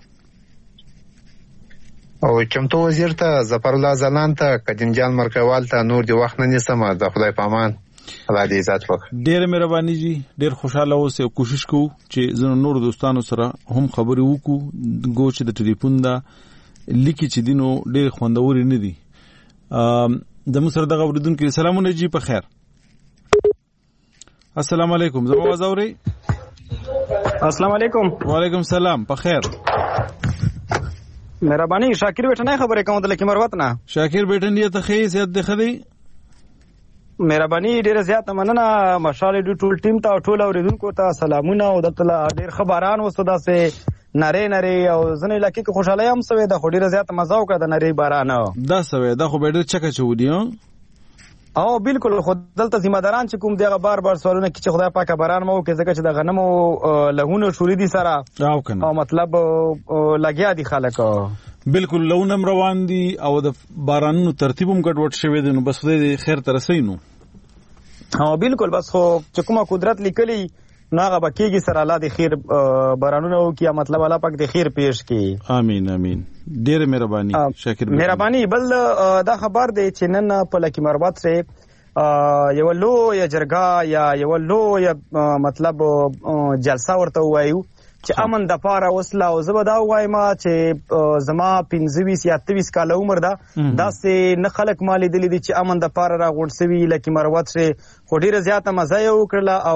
او چمتو وزیر ته ظفر الله زلان ته قدیم جان مرکوال ته نور دی وخت نه نیسم د خدای پامان الله دې عزت وکړي ډېر مهرباني جی ډېر خوشاله اوسئ او کوشش کوو چې زنه نور دوستانو سره هم خبرې وکړو ګوچ د ټلیفون دا لیکي چې دینو ډېر خوندوري نه دي د مصر دغه اوریدونکو سلامونه جی په خیر السلام علیکم زما आवाज اوري السلام علیکم وعلیکم السلام په خیر مهرباني شاکر بیٹه نه خبرې کوم د لکی مروت نه شاکر بیٹه نه ته خې زیات ده خدي مهرباني ډیره زیاته مننه مشال دې ټول ټیم ته ټول اوریدونکو ته سلامونه او د ډیر خبران وسته داسې نری نری او ځنې لکه کې خوشاله هم سوي د خډيره زیاته مزه وکړه د نری باران دا سوي دا خو به ډېر چکه چودي او بالکل خو دلته ذمہ داران چې کوم دغه بار بار سوالونه کې چې خدای پاک باران مو کې ځکه چې د غنمو لهونه شوري دي سره او کنه او مطلب لګیا دي خلک بالکل لونم روان دي او د بارانونو ترتیبم ګډوډ شوی دی نو بس خدای خیر ترسینو ها بالکل بس خو چې کومه قدرت لیکلی ناغه بکیږي سره الله د خیر بارانونه او کیا مطلب الله پاک د خیر پیش کی امين امين ډېر مهرباني شاکر مهرباني بل دا خبر دی چې نن په لکی مربات سره یو لو یا جرګه یا یو لو یا مطلب جلسه ورته وایو چې امن د پاره وسله او زبر دا وایم چې زما پنځه ویس یا اته ویس کال عمر ده دا سه نه خلک مالي دي چې امن د پاره را غونډسوي لکه مروت سره خو ډیره زیاته مزه یو کړله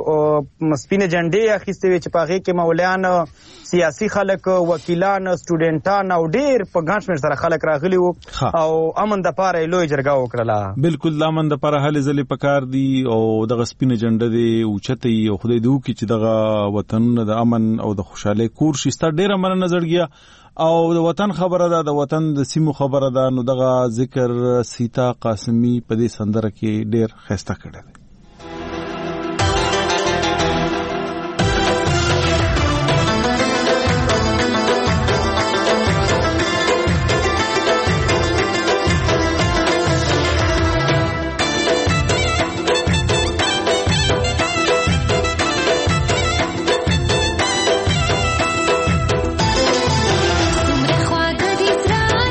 او مسپینه جنډې اخیستې وي چې پاغه کې مولیان سیاسي خلک وکیلان سټوډنټان او ډیر په ګڼ سره خلک راغلي وو او امن د پاره لوی جرګه وکړه بالکل امن د پاره هلي ځلې پکار دي او دغه سپینه جنډه دی او چته او خدای دې وکړي چې دغه وطنونه د امن او د خوشاله کور شي ستاسو ډیره مننه زړګیا او د وطن خبره ده د وطن د سیمو خبره ده نو دغه ذکر سیتا قاسمی په دې سندره کې ډیر خسته کړل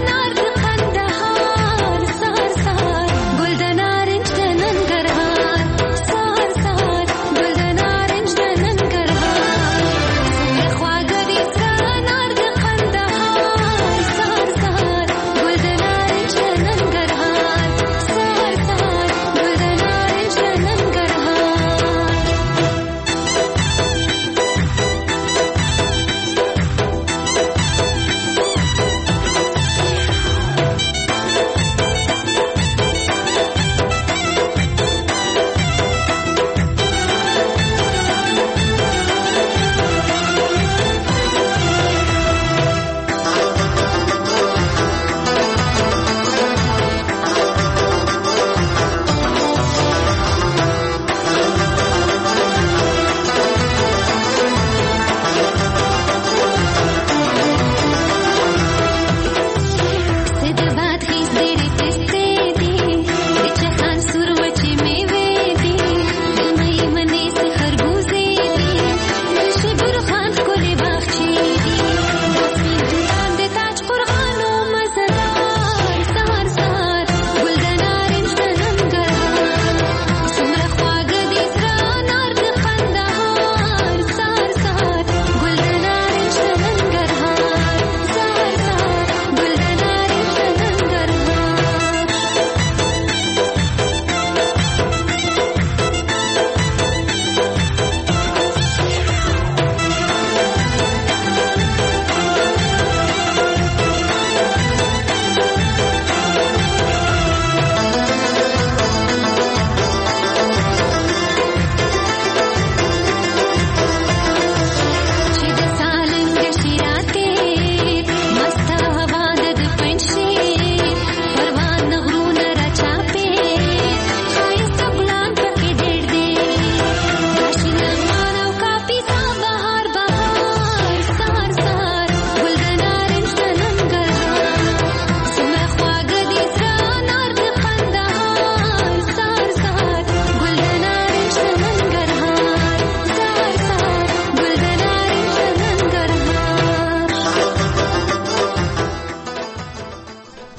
Guldanar inch nandar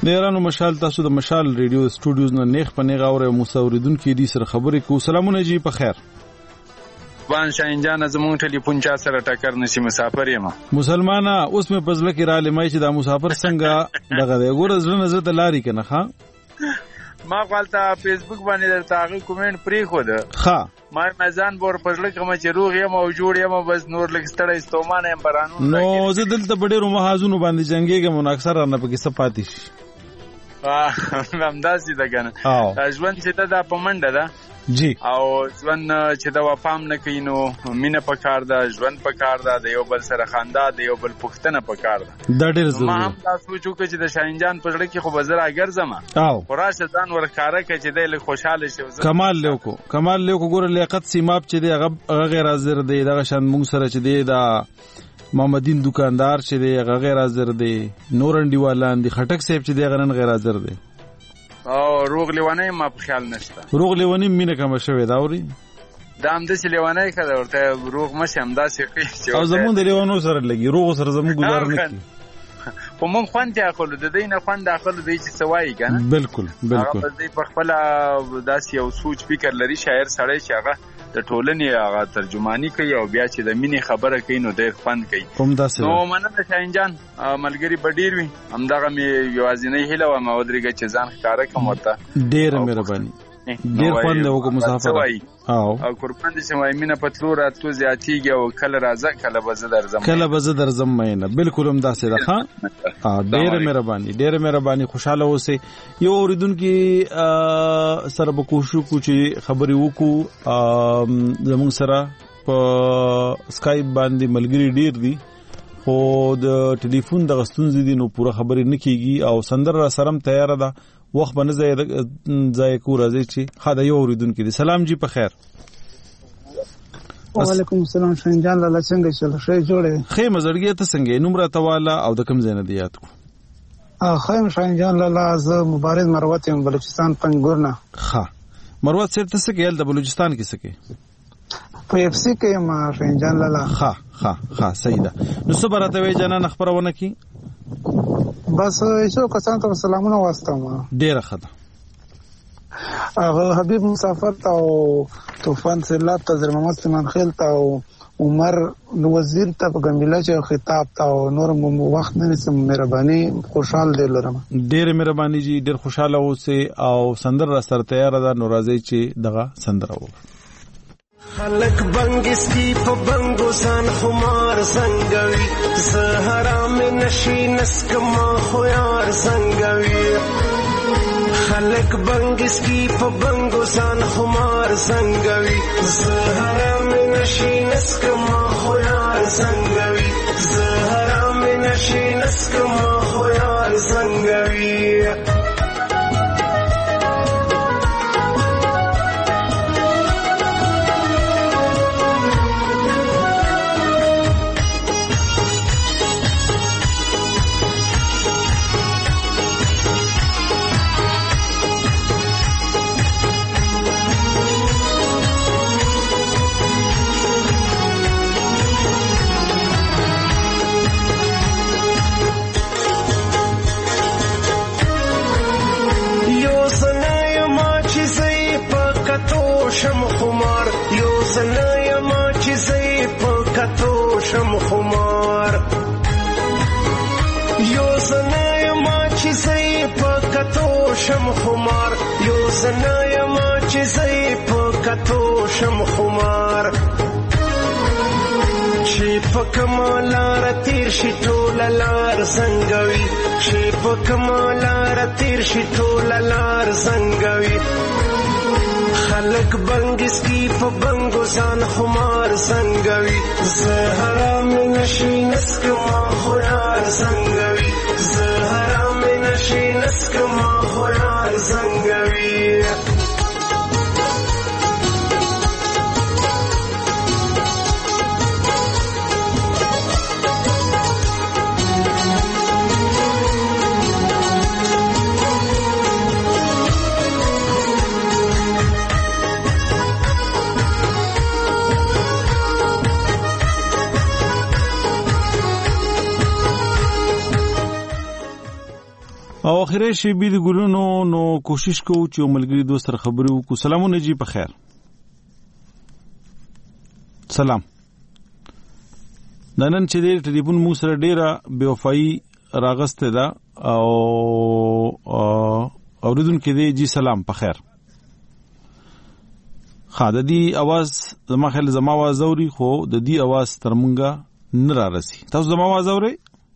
نیرانو مشال تاسو د مشال ریډیو سټوډیوز نه نیخ په نیغه او مصوریدونکو دي سره خبرې کو. سلامونه جی په خیر. وان شاین جان زموږ ټلیفون چا سره ټکر نشي مسافر یم. مسلمانه اوس مې پزله کې را لمای چې دا مسافر څنګه دغه دی ګور زړه نظر ته لاري کنه. ها ما خپلته فیسبوک باندې درته هغه کومنټ پری خو ده. ها ما میزان بور پزله کوم چې روغ یم او جوړ یم بس نور لګ ستړی استومان یم برانو. نو زه دلته ډېر محاذونو باندې جنگيږم نو اکثر نه پکې سپاتې شي. اه همداسې ده کنه. ژوند چې دا پمنډه ده جی او ژوند چې دا وفام نه کوي نو مینه پکار ده، ژوند پکار ده، د یو بل سره خندا، د یو بل پښتنه پکار ده. دا ډېر ضروري. ما هم دا سوچو چې د شاهین جان په ځړ کې خو بزر اگر زما او خراشه ځان ورخاره کې چې د له خوشاله شي. کمال لیکو کمال لیکو ګور لیاقت سیماب چې دی هغه غیر حاضر دی. دغه شان مونږ سره چې دی دا محمدین دکاندار چې دی هغه غیر حاضر دی. نورنډي والان دی خټک صاحب چې دی غنن غیر حاضر دی. او روغ لیوانه ما په خیال نشته. روغ لیوانه مینه کوم شوی دا اوري دا هم د لیوانه کده ورته روغ مشه هم داسې کوي او زمون د لیوانو سره لګي روغ سره زمون گزار نه کوي. په مونږ خوان ته اخلو د دینه خوان داخلو دی چې سوای کنه. بالکل بالکل هغه د په خپل داسې یو سوچ فکر لري شاعر سړی چې هغه د ټولنې هغه ترجمانی کوي او بیا چې د مینې خبره کوي نو ډېر خوند کوي. نو مننه شاهین جان ملګری بډیر وي همدغه مې یوازینۍ هیله و ما ودرېږه چې ځان ښکاره کړم ورته. ډېره مهرباني ډېر خوند وکړو مسافر او او قربان دي چې وای مینه پتلو راتلو زیاتیږي او کله راځه کله به زه درځم کله به زه درځم مینه. بالکل هم داسې ده. ها ډېره مهرباني ډېره مهرباني خوشاله اوسئ. یو اوریدونکي سره به کوشش وکړو چې خبرې وکړو. زموږ سره په سکایپ باندې ملګري ډېر دي خو د ټلیفون د غستونځ دي نو پوره خبرې نه کیږي او سندر را سرم تیار ده وخت باندې ځای ځای کو راځي چې خا د یو اوریدونکو دي. سلام جی په خیر. وعلیکم السلام شاهین جان لاله څنګه چل شي جوړه خې مزړګي ته څنګه نمبر تواله او د کم زینه دی یاد کو. ا خیم شاهین جان لاله ز مبارز مروت یم بلوچستان پنګورنا. ها مروت سره ته څنګه ال د بلوچستان کې څنګه په اف سی کې ما شاهین جان لاله. ها ها ها سیدا نو صبرته وی جنا خبرونه کی بس ایشو کسان ته سلامونه واستم. ډیره خده هغه حبیب مسافر ته او طوفان سیلاب ته زر محمد سلیمان خیل ته او عمر وزیر ته په ګمبله چې خطاب ته او نور وخت نه نسم مهرباني خوشحال دی لرم. ډیره مهرباني جی ډیر خوشاله اوسئ او سندر را سره تیار ده نو راځي چې دغه سندر و. خلق بنگستی په بنگو ځان خمار زنګوي زه حرام نشي نسکما خو یار زنګوي. خلق بنگستی په بنگو ځان خمار زنګوي زه حرام نشي نسکما خو یار زنګوي. زه حرام نشي نسکما خو یار زنګوي. شم خمار یو زنه ما چې زی په کتو شم خمار یو زنه ما چې زی په کتو شم خمار یو زنه ما چې زی په کتو شم خمار. چې په کمالار تیر شي ټول لار زنګوي چې په کمالار تیر شي ټول لار زنګوي. خلق بنگستی په بنگو ځان خمار زنګوي زه حرام نشي نسکما خو یار زنګوي. زه حرام نشي نسکما خو یار زنګوي. او اخیری شیبې د ګلونو نو کوشش کوو چې ملګری دوست سره خبرې وکړو. سلامونه جی په خیر. سلام. نن چې د ټلیفون مو سره ډیره بے وفایي راغسته ده او اوریدونکو دی جی سلام په خیر. خاده دی आवाज زما خل زما आवाज اوري خو د دې आवाज ترمنګه نه را رسي. تاسو زما आवाज اورئ؟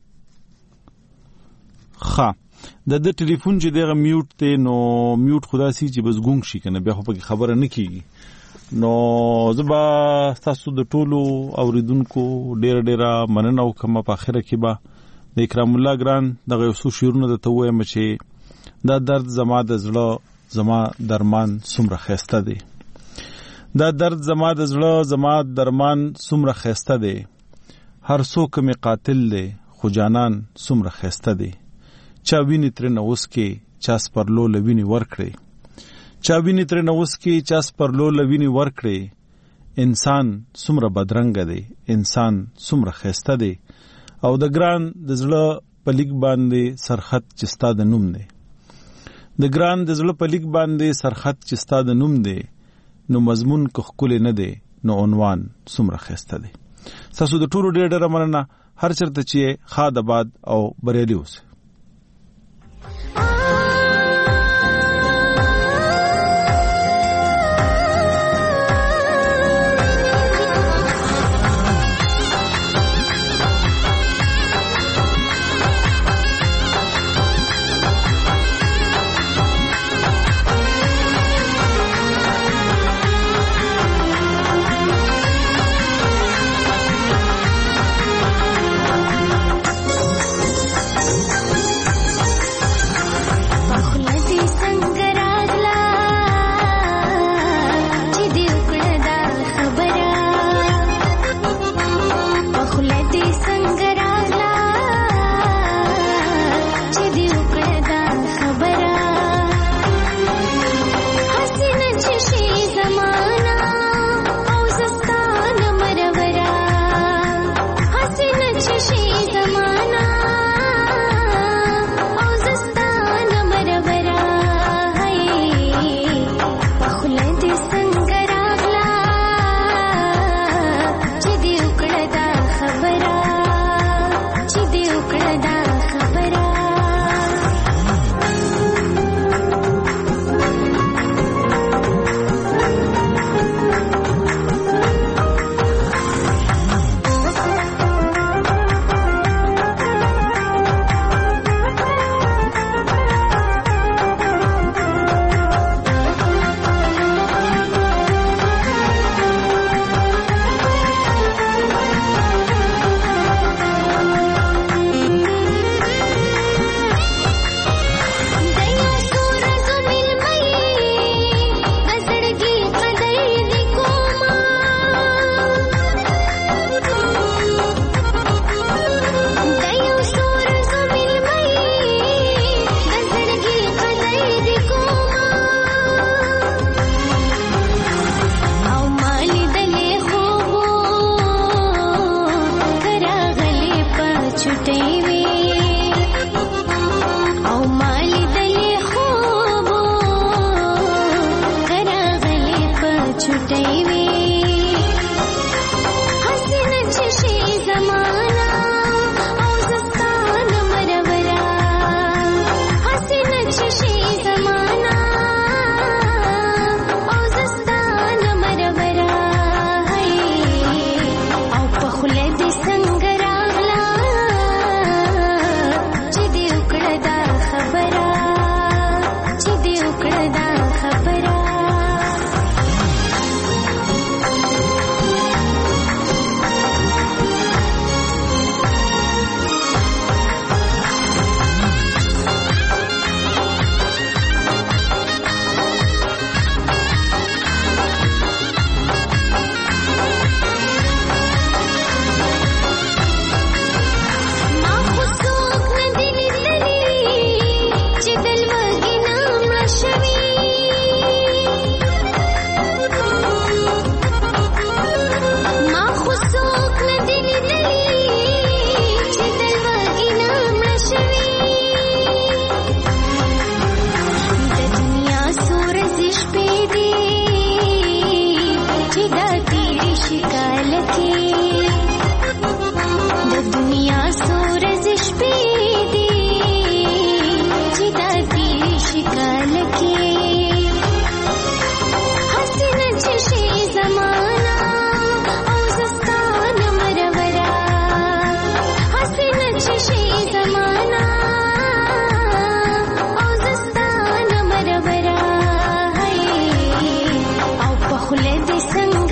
ښه د د ټلیفون چې دغه میوټ ته نو میوټ خدا سي چې بس ګونګ شي کنه بیا خو په خبره نه کیږي. نو زبا تاسو د ټولو اوریدونکو ډیر ډیر مننه وکم. په اخره کې به د اکرام الله ګران دغه یو څو شیرونه د ته وایم چې دا درد زما د زړه زما درمان څومره خسته دی. دا درد زما د زړه زما درمان څومره خسته دی. هر څوک می قاتل دی خو جانان څومره خسته دی. چا ویني تر نه اوس کې چا سپرلو لویني ورکړي. چا ویني تر نه اوس کې چا سپرلو لویني ورکړي. انسان څومره بدرنګ دی انسان څومره خسته دی. او د ګران د زړه په لیک باندې سرخط چې ستا د نوم دی. د ګران د زړه په لیک باندې سرخط چې ستا د نوم دی. نو مضمون که ښکلی نه دی نو عنوان څومره خسته دی. تاسو د ټولو ډېر ډېره مننه. هر چېرته چې ښاد آباد او بریالي اوسئ. شکال کې د دنیا سورز شپې دي چې د دې شکال کې حسنه چې شي زمانہ او زستان مرورا حسنه چې شي زمانہ او زستان مرورا او په خله دې څنګه